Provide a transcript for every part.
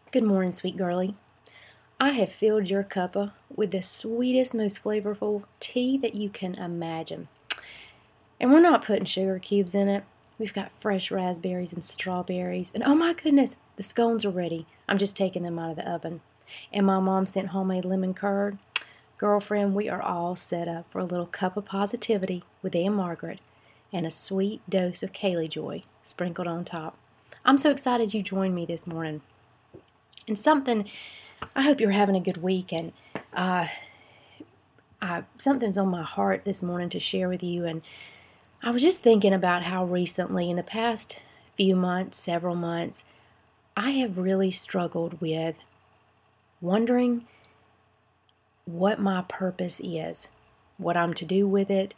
Good morning, sweet girlie. I have filled your cuppa with the sweetest, most flavorful tea that you can imagine. And we're not putting sugar cubes in it. We've got fresh raspberries and strawberries. And oh my goodness, the scones are ready. I'm just taking them out of the oven. And my mom sent homemade lemon curd. Girlfriend, we are all set up for a little cup of positivity with Aunt Margaret and a sweet dose of Kaylee Joy sprinkled on top. I'm so excited you joined me this morning. And I hope you're having a good week, and something's on my heart this morning to share with you. And I was just thinking about how recently, in the past few months, several months, I have really struggled with wondering what my purpose is, what I'm to do with it,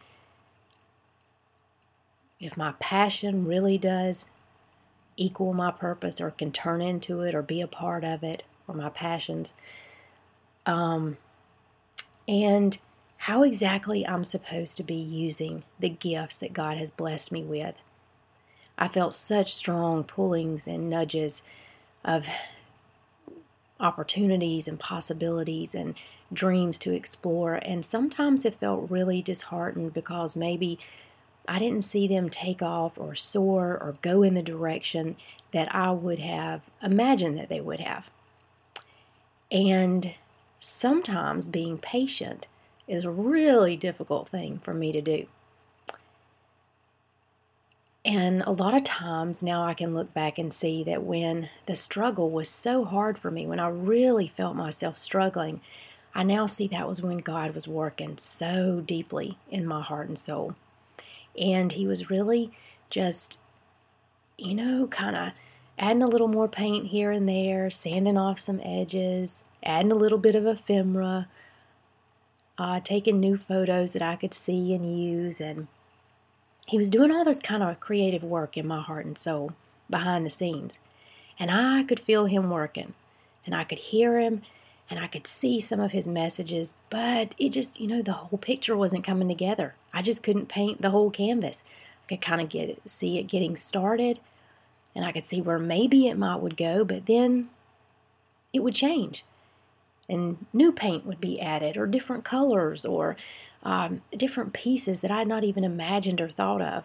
if my passion really does equal my purpose or can turn into it or be a part of it, or my passions, and how exactly I'm supposed to be using the gifts that God has blessed me with. I felt such strong pullings and nudges of opportunities and possibilities and dreams to explore, and sometimes it felt really disheartened because maybe I didn't see them take off or soar or go in the direction that I would have imagined that they would have. And sometimes being patient is a really difficult thing for me to do. And a lot of times now I can look back and see that when the struggle was so hard for me, when I really felt myself struggling, I now see that was when God was working so deeply in my heart and soul. And He was really just, kind of adding a little more paint here and there, sanding off some edges, adding a little bit of ephemera, taking new photos that I could see and use. And He was doing all this kind of creative work in my heart and soul behind the scenes. And I could feel Him working, and I could hear Him, and I could see some of His messages, but it just, the whole picture wasn't coming together. I just couldn't paint the whole canvas. I could kind of see it getting started, and I could see where maybe it would go, but then it would change. And new paint would be added, or different colors, or different pieces that I had not even imagined or thought of.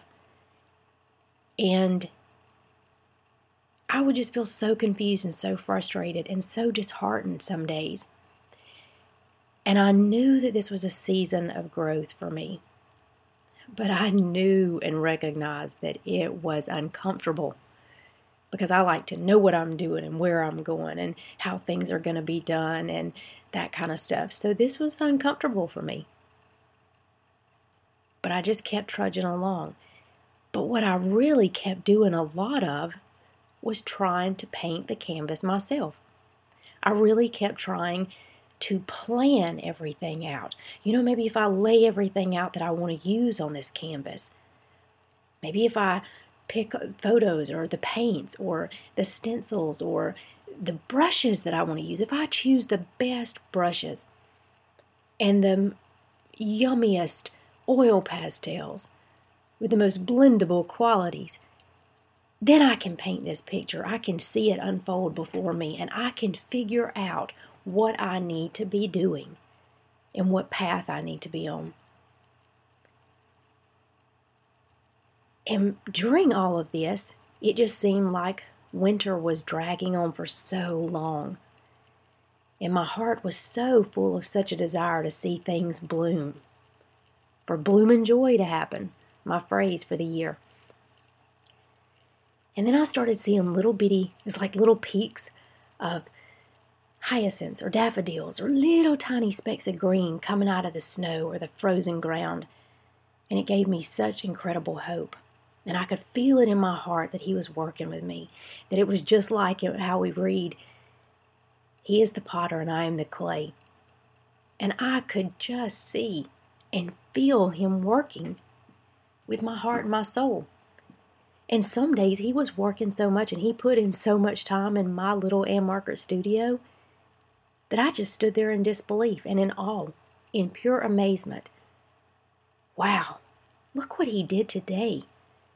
And I would just feel so confused and so frustrated and so disheartened some days. And I knew that this was a season of growth for me. But I knew and recognized that it was uncomfortable, because I like to know what I'm doing and where I'm going and how things are going to be done and that kind of stuff. So this was uncomfortable for me. But I just kept trudging along. But what I really kept doing a lot of was trying to paint the canvas myself. I really kept trying to plan everything out. Maybe if I lay everything out that I want to use on this canvas, maybe if I pick photos or the paints or the stencils or the brushes that I want to use, if I choose the best brushes and the yummiest oil pastels with the most blendable qualities, then I can paint this picture. I can see it unfold before me, and I can figure out what I need to be doing and what path I need to be on. And during all of this, it just seemed like winter was dragging on for so long. And my heart was so full of such a desire to see things bloom, for blooming joy to happen, my phrase for the year. And then I started seeing it's like little peaks of hyacinths or daffodils or little tiny specks of green coming out of the snow or the frozen ground. And it gave me such incredible hope. And I could feel it in my heart that He was working with me, that it was just like how we read, He is the potter and I am the clay. And I could just see and feel Him working with my heart and my soul. And some days He was working so much and He put in so much time in my little Aunt Margaret studio that I just stood there in disbelief and in awe, in pure amazement. Wow, look what He did today.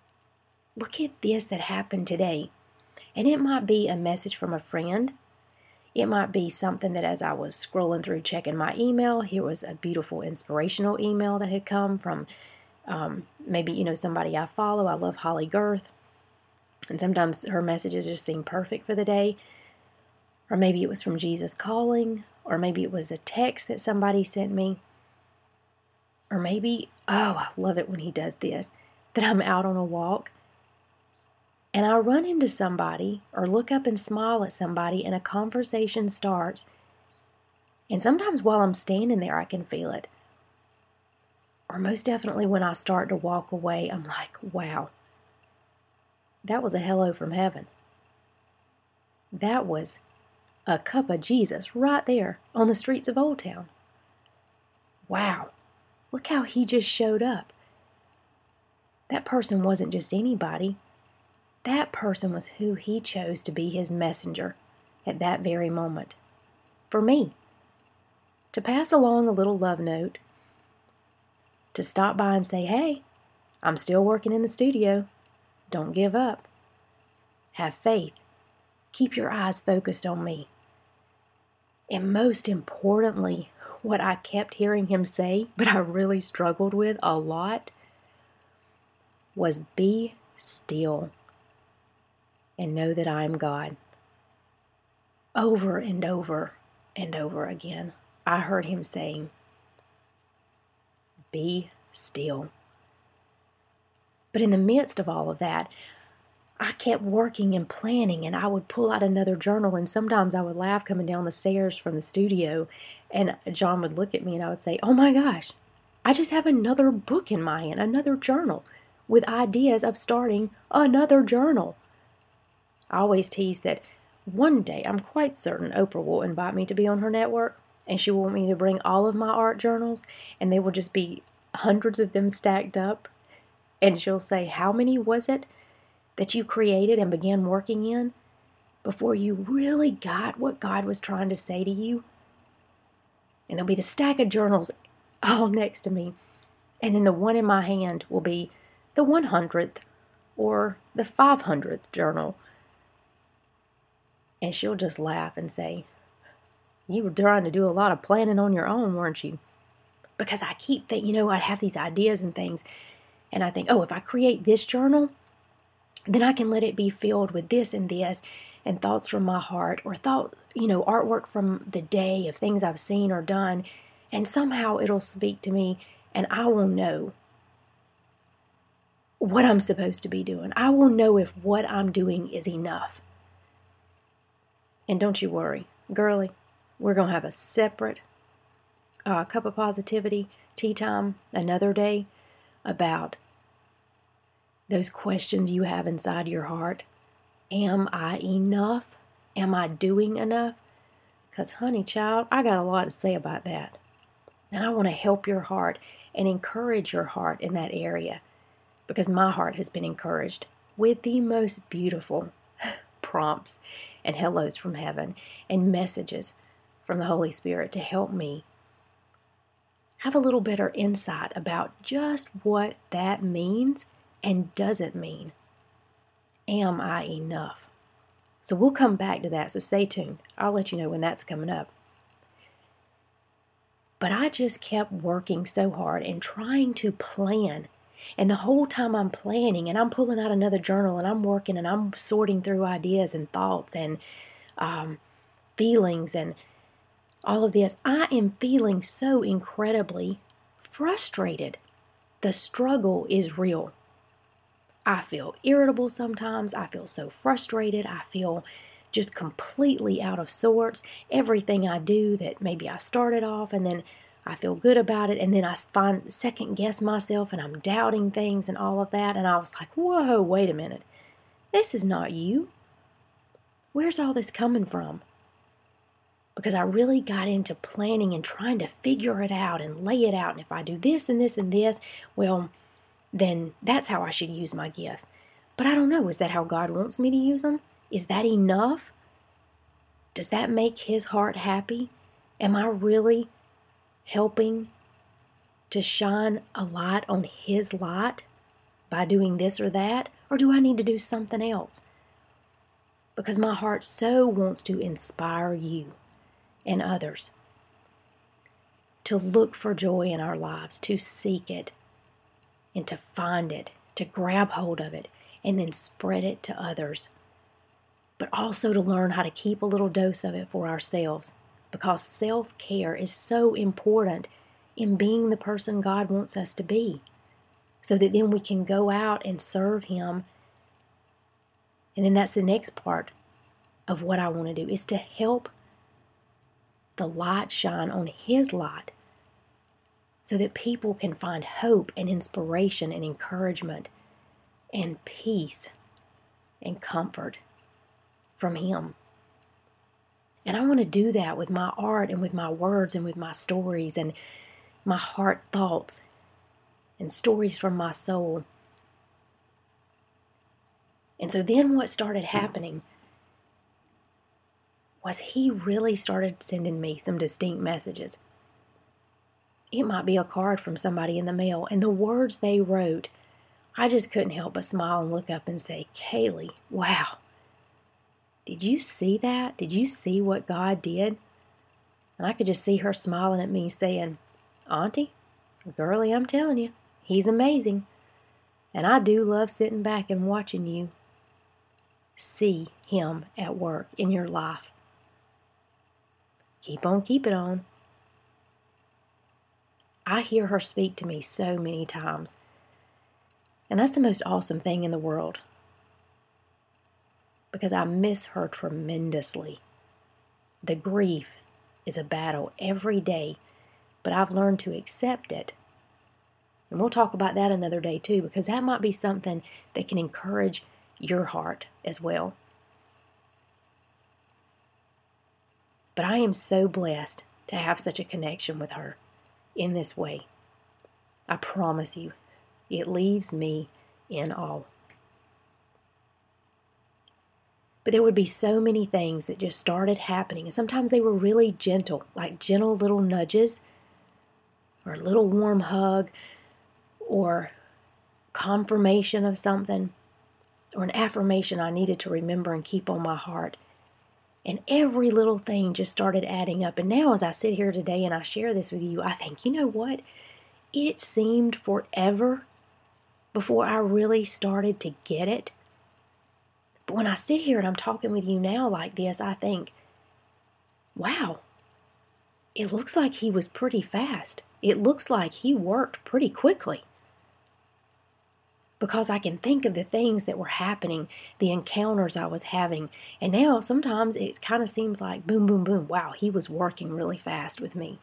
Look at this that happened today. And it might be a message from a friend, It might be something that as I was scrolling through checking my email, here was a beautiful inspirational email that had come from maybe, somebody I follow. I love Holly Girth. And sometimes her messages just seem perfect for the day. Or maybe it was from Jesus Calling. Or maybe it was a text that somebody sent me. Or maybe, I love it when he does this, that I'm out on a walk and I run into somebody or look up and smile at somebody and a conversation starts. And sometimes while I'm standing there, I can feel it. Or most definitely when I start to walk away, I'm like, wow, that was a hello from heaven. That was a cup of Jesus right there on the streets of Old Town. Wow, look how he just showed up. That person wasn't just anybody. That person was who he chose to be his messenger at that very moment. For me. To pass along a little love note. To stop by and say, hey, I'm still working in the studio. Don't give up. Have faith. Keep your eyes focused on me. And most importantly, what I kept hearing him say, but I really struggled with a lot, was be still and know that I am God. Over and over and over again, I heard him saying, be still. But in the midst of all of that, I kept working and planning, and I would pull out another journal, and sometimes I would laugh coming down the stairs from the studio, and John would look at me and I would say, oh my gosh, I just have another book in my hand, another journal, with ideas of starting another journal. I always tease that one day I'm quite certain Oprah will invite me to be on her network, and she will want me to bring all of my art journals, and they will just be hundreds of them stacked up, and she'll say, how many was it that you created and began working in before you really got what God was trying to say to you? And there'll be the stack of journals all next to me, and then the one in my hand will be the 100th or the 500th journal. And she'll just laugh and say, you were trying to do a lot of planning on your own, weren't you? Because I keep thinking, I have these ideas and things, and I think, if I create this journal, then I can let it be filled with this and this, and thoughts from my heart, or thoughts, artwork from the day of things I've seen or done, and somehow it'll speak to me, and I will know what I'm supposed to be doing. I will know if what I'm doing is enough. And don't you worry, girlie, we're going to have a separate cup of positivity, tea time, another day, about those questions you have inside your heart. Am I enough? Am I doing enough? Because, honey child, I got a lot to say about that. And I want to help your heart and encourage your heart in that area, because my heart has been encouraged with the most beautiful prompts and hellos from heaven and messages from the Holy Spirit to help me have a little better insight about just what that means and doesn't mean. Am I enough? So we'll come back to that, so stay tuned. I'll let you know when that's coming up. But I just kept working so hard and trying to plan. And the whole time I'm planning and I'm pulling out another journal and I'm working and I'm sorting through ideas and thoughts and feelings and all of this, I am feeling so incredibly frustrated. The struggle is real. I feel irritable sometimes. I feel so frustrated. I feel just completely out of sorts. Everything I do that maybe I started off and then I feel good about it, and then I second guess myself and I'm doubting things and all of that, and I was like, whoa, wait a minute. This is not you. Where's all this coming from? Because I really got into planning and trying to figure it out and lay it out, and if I do this and this and this, well, then that's how I should use my gifts. But I don't know, is that how God wants me to use them? Is that enough? Does that make His heart happy? Am I really helping to shine a light on His light by doing this or that? Or do I need to do something else? because my heart so wants to inspire you and others to look for joy in our lives, to seek it, and to find it, to grab hold of it, and then spread it to others. But also to learn how to keep a little dose of it for ourselves, because self-care is so important in being the person God wants us to be, so that then we can go out and serve Him. And then that's the next part of what I want to do, is to help the light shine on His light, so that people can find hope and inspiration and encouragement and peace and comfort from Him. And I want to do that with my art and with my words and with my stories and my heart thoughts and stories from my soul. And so then what started happening was He really started sending me some distinct messages. It might be a card from somebody in the mail, and the words they wrote, I just couldn't help but smile and look up and say, Kaylee, wow, did you see that? Did you see what God did? And I could just see her smiling at me saying, Auntie, girlie, I'm telling you, He's amazing. And I do love sitting back and watching you see Him at work in your life. Keep on keeping on. I hear her speak to me so many times. And that's the most awesome thing in the world, because I miss her tremendously. The grief is a battle every day, but I've learned to accept it. And we'll talk about that another day too, because that might be something that can encourage your heart as well. But I am so blessed to have such a connection with her in this way. I promise you, it leaves me in awe. But there would be so many things that just started happening, and sometimes they were really gentle, like gentle little nudges, or a little warm hug, or confirmation of something, or an affirmation I needed to remember and keep on my heart. And every little thing just started adding up. And now as I sit here today and I share this with you, I think, you know what? It seemed forever before I really started to get it. But when I sit here and I'm talking with you now like this, I think, wow, it looks like He was pretty fast. It looks like He worked pretty quickly. Because I can think of the things that were happening, the encounters I was having. And now sometimes it kind of seems like boom, boom, boom. Wow, He was working really fast with me.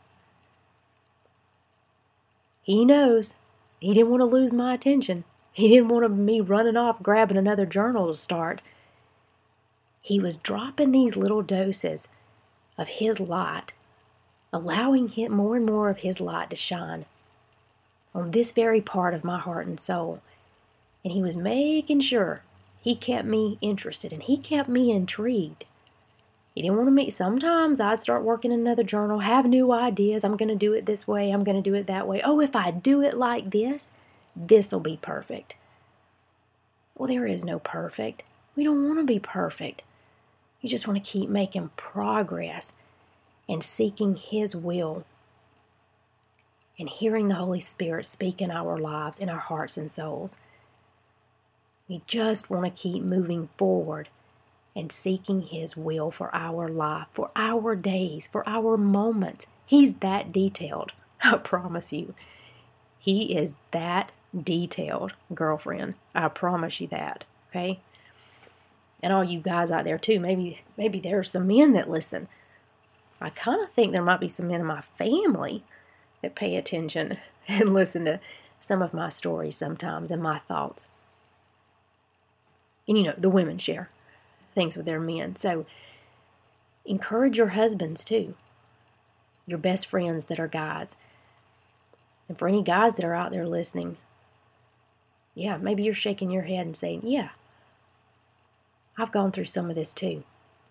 He knows. He didn't want to lose my attention. He didn't want me running off grabbing another journal to start. He was dropping these little doses of His light, allowing Him more and more of His light to shine on this very part of my heart and soul. And He was making sure He kept me interested and He kept me intrigued. He didn't want me. Sometimes I'd start working in another journal, have new ideas. I'm going to do it this way. I'm going to do it that way. Oh, if I do it like this, this will be perfect. Well, there is no perfect. We don't want to be perfect. You just want to keep making progress and seeking His will and hearing the Holy Spirit speak in our lives, in our hearts and souls. We just want to keep moving forward and seeking His will for our life, for our days, for our moments. He's that detailed, I promise you. He is that detailed, girlfriend. I promise you that, okay? And all you guys out there too, maybe there are some men that listen. I kind of think there might be some men in my family that pay attention and listen to some of my stories sometimes and my thoughts. And you know, the women share things with their men. So encourage your husbands too, your best friends that are guys. And for any guys that are out there listening, yeah, maybe you're shaking your head and saying, yeah, I've gone through some of this too.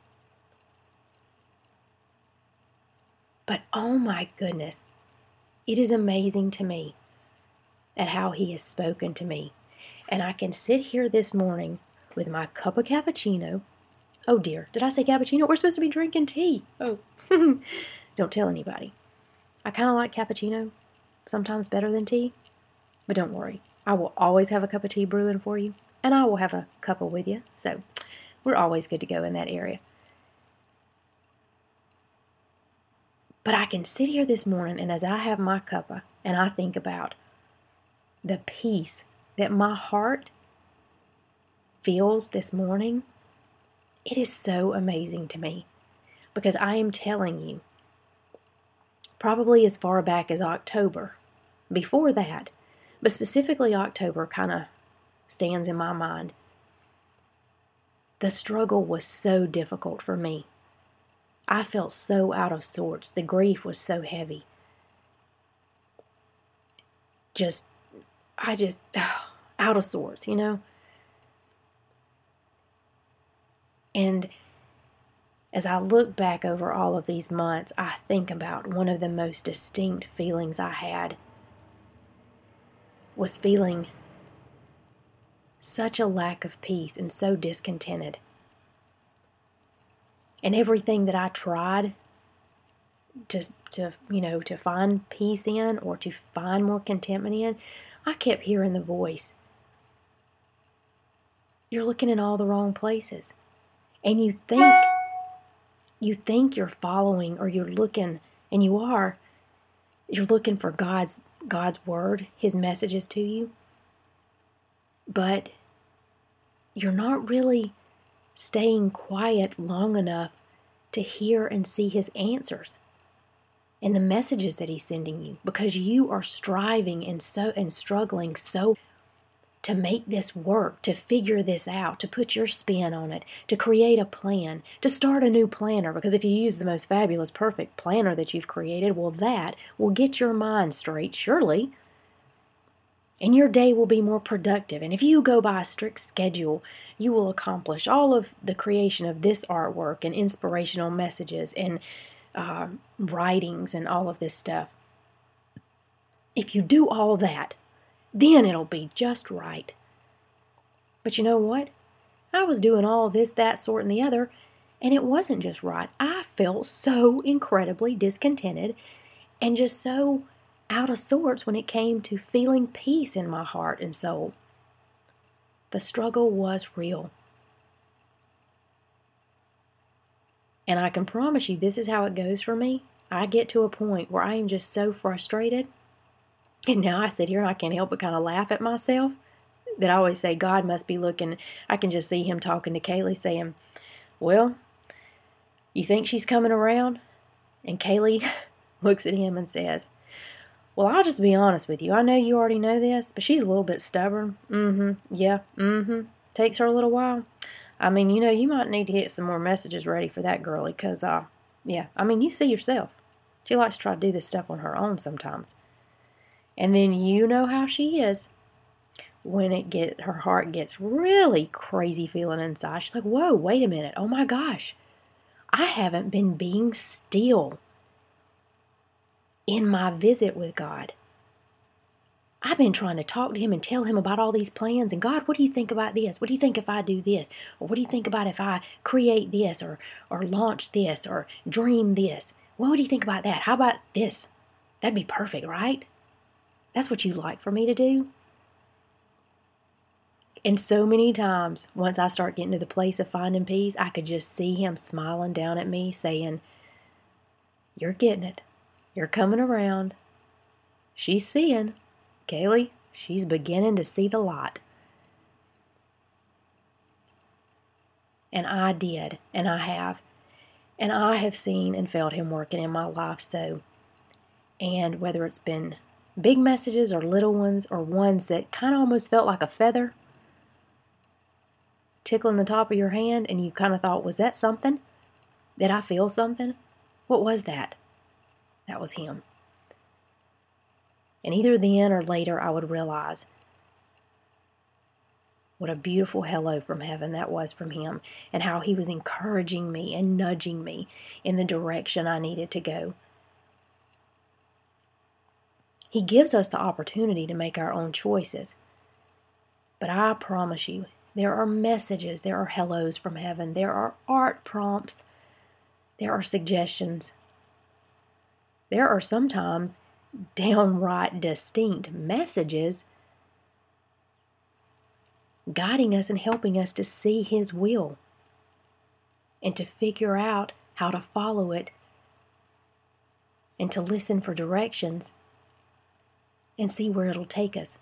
But oh my goodness, it is amazing to me at how He has spoken to me. And I can sit here this morning with my cup of cappuccino, Oh dear, did I say cappuccino? We're supposed to be drinking tea. Oh, don't tell anybody. I kind of like cappuccino, sometimes better than tea. But don't worry, I will always have a cup of tea brewing for you, and I will have a couple with you, so we're always good to go in that area. But I can sit here this morning, and as I have my cuppa, and I think about the peace that my heart feels this morning, it is so amazing to me, because I am telling you, probably as far back as October, before that, but specifically October kind of stands in my mind. The struggle was so difficult for me. I felt so out of sorts. The grief was so heavy. Out of sorts, you know? And as I look back over all of these months, I think about one of the most distinct feelings I had was feeling such a lack of peace and so discontented. And everything that I tried to find peace in or to find more contentment in, I kept hearing the voice. You're looking in all the wrong places. And you think you're following, or you're looking, and you're looking for God's word, His messages to you. But you're not really staying quiet long enough to hear and see His answers and the messages that He's sending you, because you are striving and struggling so to make this work, to figure this out, to put your spin on it, to create a plan, to start a new planner. Because if you use the most fabulous, perfect planner that you've created, well, that will get your mind straight, surely. And your day will be more productive. And if you go by a strict schedule, you will accomplish all of the creation of this artwork and inspirational messages and writings and all of this stuff. If you do all that, then it'll be just right. But you know what? I was doing all this, that sort, and the other, and it wasn't just right. I felt so incredibly discontented and just so out of sorts when it came to feeling peace in my heart and soul. The struggle was real. And I can promise you, this is how it goes for me. I get to a point where I am just so frustrated. And now I sit here and I can't help but kind of laugh at myself. That I always say, God must be looking. I can just see Him talking to Kaylee saying, well, you think she's coming around? And Kaylee looks at him and says, well, I'll just be honest with you. I know you already know this, but she's a little bit stubborn. Yeah. Takes her a little while. I mean, you might need to get some more messages ready for that girlie, because, you see yourself. She likes to try to do this stuff on her own sometimes. And then you know how she is. When her heart gets really crazy feeling inside, she's like, whoa, wait a minute. Oh my gosh. I haven't been being still in my visit with God. I've been trying to talk to Him and tell Him about all these plans. And God, what do you think about this? What do you think if I do this? Or what do you think about if I create this or launch this or dream this? What do you think about that? How about this? That'd be perfect, right? That's what you like for me to do. And so many times, once I start getting to the place of finding peace, I could just see Him smiling down at me saying, you're getting it. You're coming around. She's seeing. Kaylee, she's beginning to see the light. And I did, and I have. And I have seen and felt Him working in my life so. And whether it's been big messages or little ones or ones that kind of almost felt like a feather tickling the top of your hand, and you kind of thought, was that something? Did I feel something? What was that? That was Him. And either then or later I would realize what a beautiful hello from heaven that was from Him, and how He was encouraging me and nudging me in the direction I needed to go. He gives us the opportunity to make our own choices. But I promise you, There are messages, there are hellos from heaven, there are art prompts, there are suggestions. There are sometimes downright distinct messages guiding us and helping us to see His will and to figure out how to follow it and to listen for directions and see where it'll take us.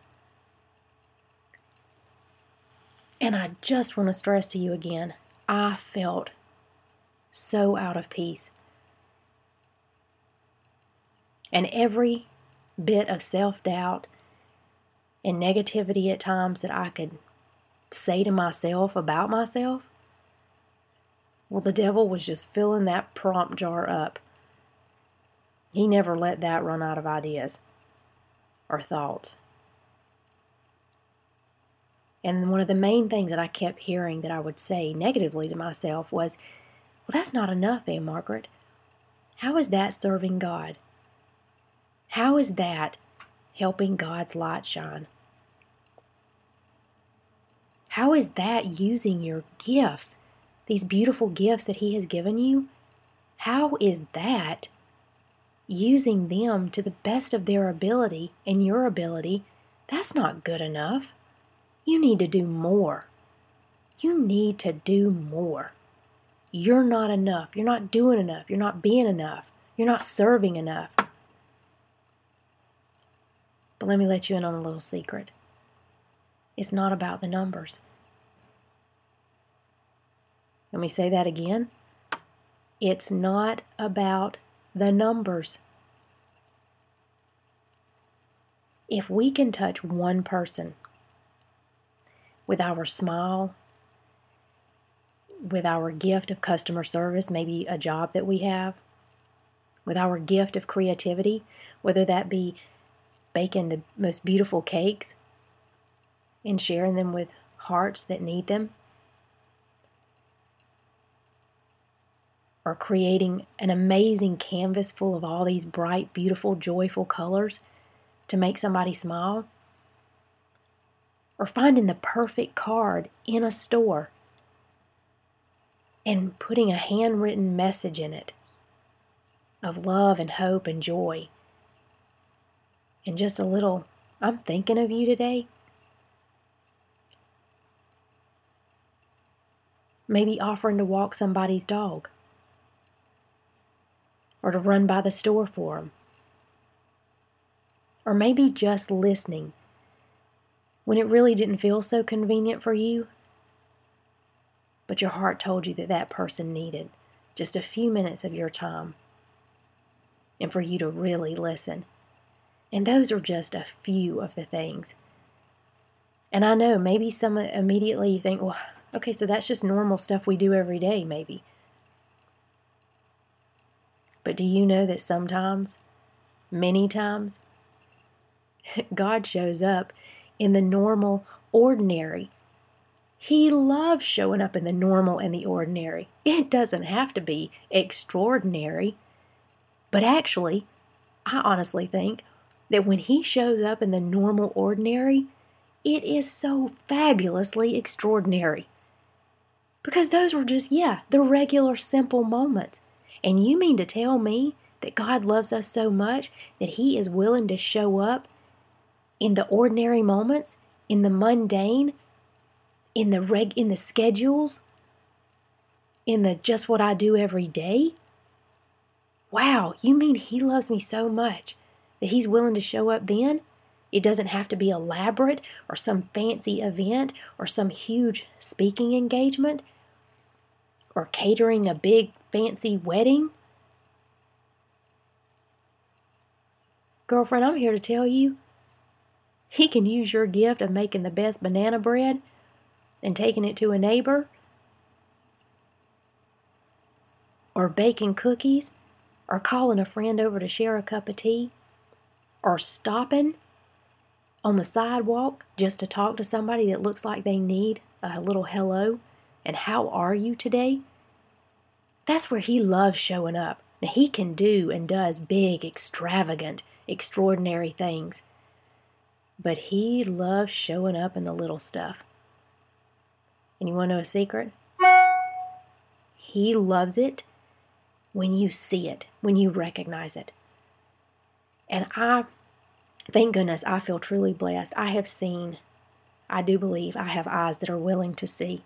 And I just want to stress to you again, I felt so out of peace. And every bit of self-doubt and negativity at times that I could say to myself about myself, well, the devil was just filling that prompt jar up. He never let that run out of ideas or thoughts. And one of the main things that I kept hearing that I would say negatively to myself was, well, that's not enough, Aunt Margaret. How is that serving God? How is that helping God's light shine? How is that using your gifts, these beautiful gifts that He has given you? How is that using them to the best of their ability and your ability? That's not good enough. You need to do more. You need to do more. You're not enough. You're not doing enough. You're not being enough. You're not serving enough. But let me let you in on a little secret. It's not about the numbers. Let me say that again. It's not about the numbers. If we can touch one person with our smile, with our gift of customer service, maybe a job that we have, with our gift of creativity, whether that be baking the most beautiful cakes and sharing them with hearts that need them, or creating an amazing canvas full of all these bright, beautiful, joyful colors to make somebody smile, or finding the perfect card in a store and putting a handwritten message in it of love and hope and joy, and just a little, I'm thinking of you today. Maybe offering to walk somebody's dog, or to run by the store for them, or maybe just listening when it really didn't feel so convenient for you, but your heart told you that that person needed just a few minutes of your time and for you to really listen. And those are just a few of the things. And I know maybe some immediately you think, well, okay, so that's just normal stuff we do every day, maybe. But do you know that sometimes, many times, God shows up in the normal, ordinary. He loves showing up in the normal and the ordinary. It doesn't have to be extraordinary. But actually, I honestly think that when He shows up in the normal, ordinary, it is so fabulously extraordinary. Because those were just, the regular, simple moments. And you mean to tell me that God loves us so much that He is willing to show up in the ordinary moments, in the mundane, in the schedules, in the just what I do every day? Wow, you mean He loves me so much that He's willing to show up then? It doesn't have to be elaborate or some fancy event or some huge speaking engagement or catering a big fancy wedding. Girlfriend, I'm here to tell you, He can use your gift of making the best banana bread and taking it to a neighbor, or baking cookies, or calling a friend over to share a cup of tea, or stopping on the sidewalk just to talk to somebody that looks like they need a little hello and how are you today? That's where He loves showing up. Now, He can do and does big, extravagant, extraordinary things. But He loves showing up in the little stuff. And you want to know a secret? He loves it when you see it, when you recognize it. And thank goodness, I feel truly blessed. I do believe I have eyes that are willing to see.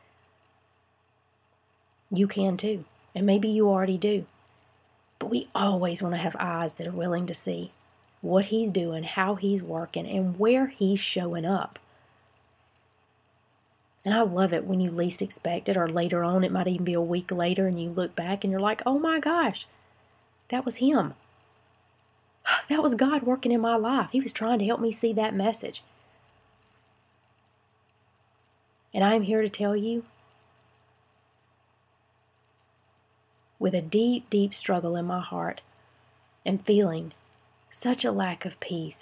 You can too. And maybe you already do. But we always want to have eyes that are willing to see what He's doing, how He's working, and where He's showing up. And I love it when you least expect it, or later on, it might even be a week later, and you look back and you're like, oh my gosh, that was Him. That was God working in my life. He was trying to help me see that message. And I'm here to tell you, with a deep, deep struggle in my heart and feeling such a lack of peace,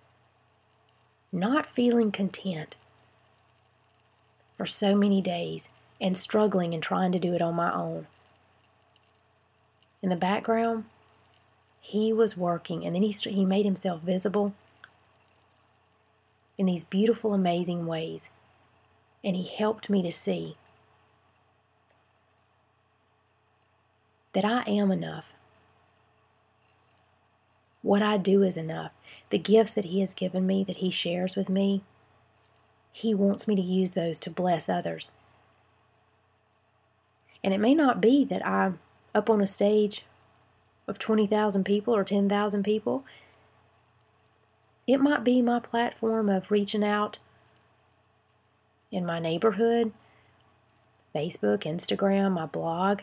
not feeling content for so many days and struggling and trying to do it on my own. In the background, He was working, and then He made Himself visible in these beautiful, amazing ways. And He helped me to see that I am enough. What I do is enough. The gifts that He has given me, that He shares with me, He wants me to use those to bless others. And it may not be that I'm up on a stage of 20,000 people or 10,000 people. It might be my platform of reaching out in my neighborhood, Facebook, Instagram, my blog.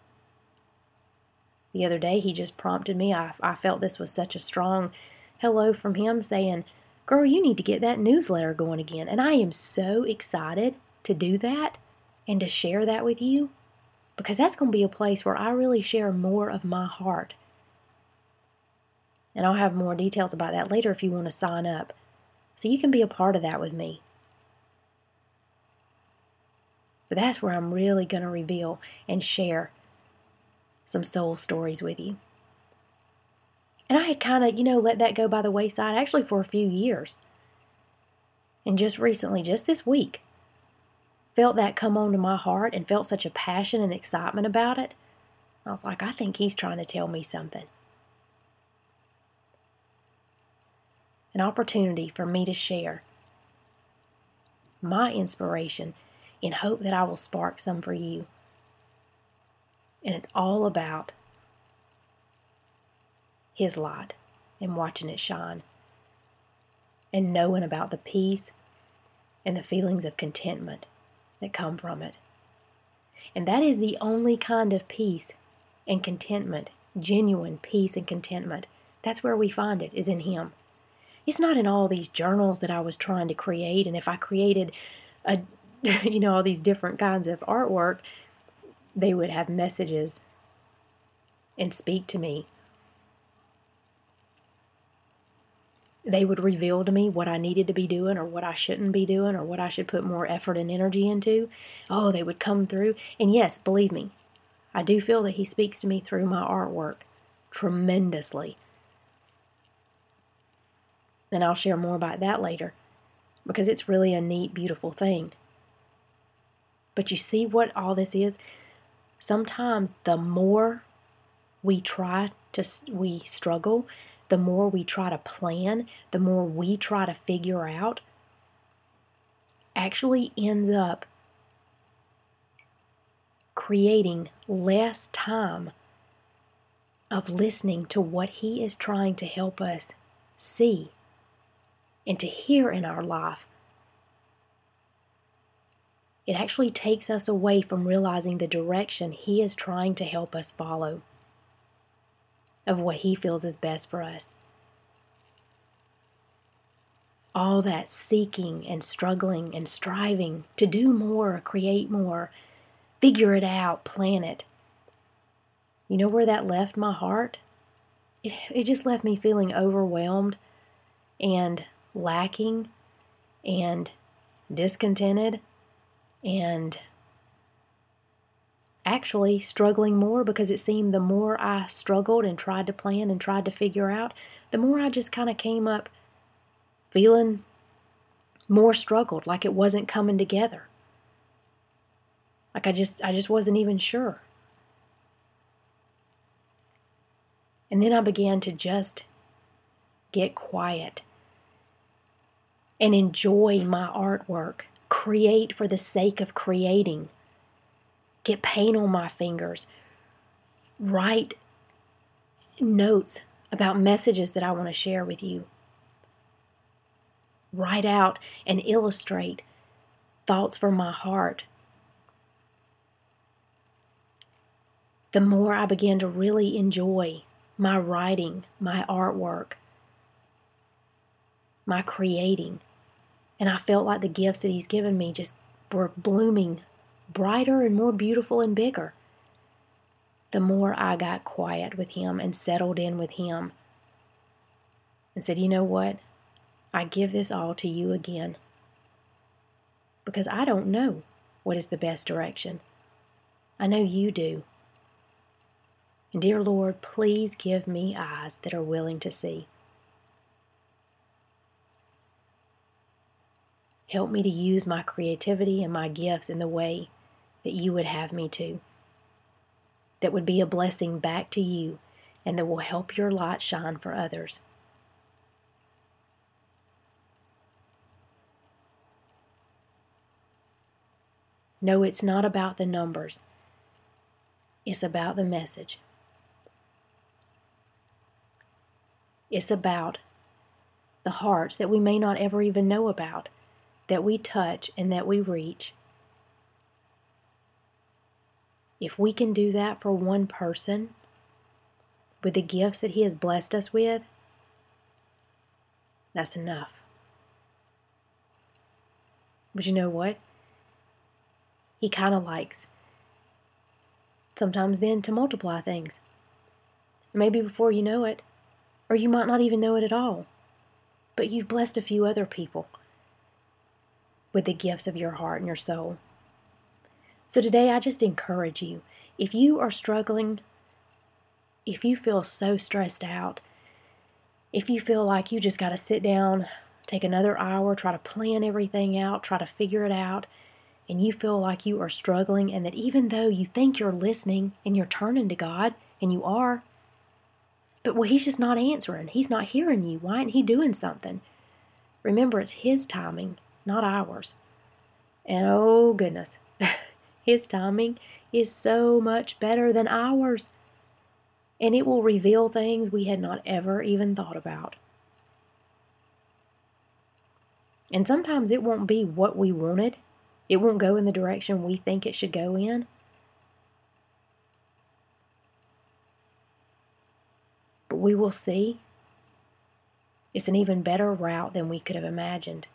The other day, He just prompted me. I felt this was such a strong hello from Him saying, girl, you need to get that newsletter going again. And I am so excited to do that and to share that with you, because that's going to be a place where I really share more of my heart. And I'll have more details about that later if you want to sign up, so you can be a part of that with me. But that's where I'm really going to reveal and share some soul stories with you. And I had kind of, let that go by the wayside actually for a few years. And just recently, just this week, felt that come onto my heart and felt such a passion and excitement about it. I was like, I think He's trying to tell me something. An opportunity for me to share my inspiration in hope that I will spark some for you. And it's all about His light and watching it shine and knowing about the peace and the feelings of contentment that come from it. And that is the only kind of peace and contentment, genuine peace and contentment. That's where we find it, is in Him. It's not in all these journals that I was trying to create. And if I created all these different kinds of artwork, they would have messages and speak to me. They would reveal to me what I needed to be doing or what I shouldn't be doing or what I should put more effort and energy into. Oh, they would come through. And yes, believe me, I do feel that He speaks to me through my artwork tremendously. And I'll share more about that later, because it's really a neat, beautiful thing. But you see what all this is? Sometimes the more we struggle, the more we try to plan, the more we try to figure out, actually ends up creating less time of listening to what He is trying to help us see and to hear in our life. It actually takes us away from realizing the direction He is trying to help us follow of what He feels is best for us. All that seeking and struggling and striving to do more, create more, figure it out, plan it. You know where that left my heart? It just left me feeling overwhelmed and lacking and discontented and actually struggling more, because it seemed the more I struggled and tried to plan and tried to figure out, the more I just kind of came up feeling more struggled, like it wasn't coming together. Like I just wasn't even sure. And then I began to just get quiet and enjoy my artwork, create for the sake of creating, get paint on my fingers, write notes about messages that I want to share with you, write out and illustrate thoughts from my heart. The more I began to really enjoy my writing, my artwork, my creating, and I felt like the gifts that He's given me just were blooming brighter and more beautiful and bigger. The more I got quiet with Him and settled in with Him and said, you know what? I give this all to you again, because I don't know what is the best direction. I know you do. And dear Lord, please give me eyes that are willing to see. Help me to use my creativity and my gifts in the way that you would have me to, that would be a blessing back to you and that will help your light shine for others. No, it's not about the numbers. It's about the message. It's about the hearts that we may not ever even know about, that we touch and that we reach. If we can do that for one person with the gifts that He has blessed us with, that's enough. But you know what? He kind of likes sometimes then to multiply things. Maybe before you know it, or you might not even know it at all, but you've blessed a few other people with the gifts of your heart and your soul. So today I just encourage you, if you are struggling, if you feel so stressed out, if you feel like you just got to sit down, take another hour, try to plan everything out, try to figure it out, and you feel like you are struggling, and that even though you think you're listening and you're turning to God, and you are, but well, He's just not answering. He's not hearing you. Why isn't He doing something? Remember, it's His timing, not ours. And oh goodness, His timing is so much better than ours. And it will reveal things we had not ever even thought about. And sometimes it won't be what we wanted. It won't go in the direction we think it should go in. But we will see it's an even better route than we could have imagined.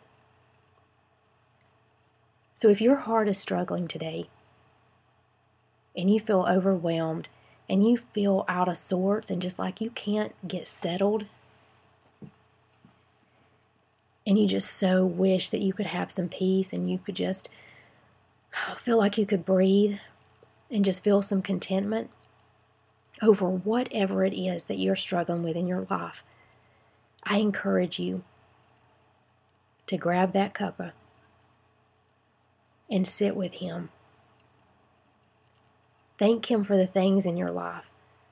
So if your heart is struggling today, and you feel overwhelmed, and you feel out of sorts, and just like you can't get settled, and you just so wish that you could have some peace, and you could just feel like you could breathe, and just feel some contentment over whatever it is that you're struggling with in your life, I encourage you to grab that cuppa and sit with Him. Thank Him for the things in your life,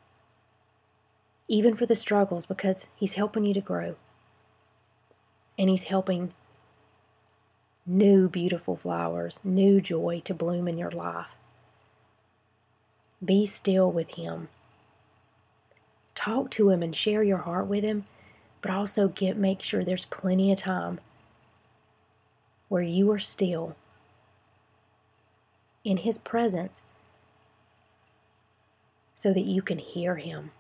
even for the struggles, because He's helping you to grow. And He's helping new beautiful flowers, new joy to bloom in your life. Be still with Him. Talk to Him and share your heart with Him, but also make sure there's plenty of time where you are still in His presence so that you can hear Him.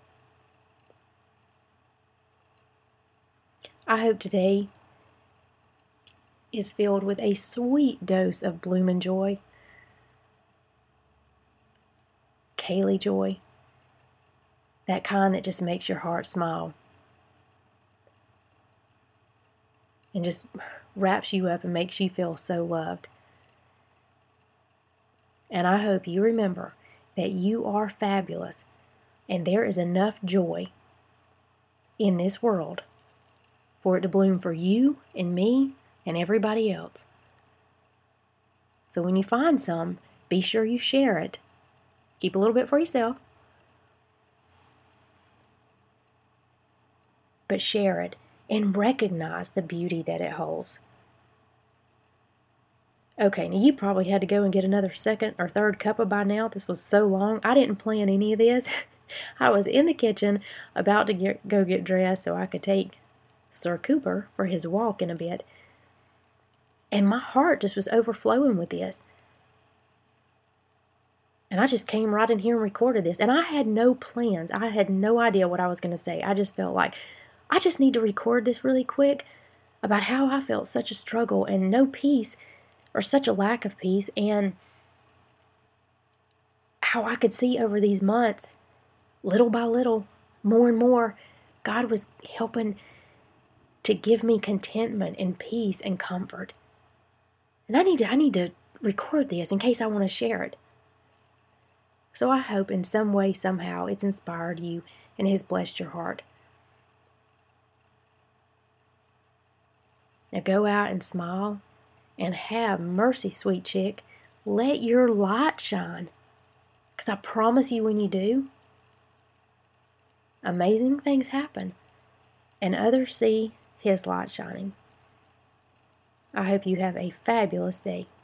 I hope today is filled with a sweet dose of bloomin' joy, Kaylee joy, that kind that just makes your heart smile and just wraps you up and makes you feel so loved. And I hope you remember that you are fabulous, and there is enough joy in this world for it to bloom for you and me and everybody else. So when you find some, Be sure you share it. Keep a little bit for yourself, but share it and recognize the beauty that it holds. Okay, now you probably had to go and get another second or third cuppa by now. This was so long. I didn't plan any of this. I was in the kitchen about to go get dressed so I could take Sir Cooper for his walk in a bit. And my heart just was overflowing with this. And I just came right in here and recorded this. And I had no plans. I had no idea what I was going to say. I just felt like I just need to record this really quick about how I felt such a struggle and no peace, or such a lack of peace, and how I could see over these months, little by little, more and more, God was helping to give me contentment and peace and comfort. And I need to record this in case I want to share it. So I hope in some way, somehow, it's inspired you and has blessed your heart. Now go out and smile and have mercy, sweet chick. Let your light shine. Because I promise you, when you do, amazing things happen. And others see His light shining. I hope you have a fabulous day.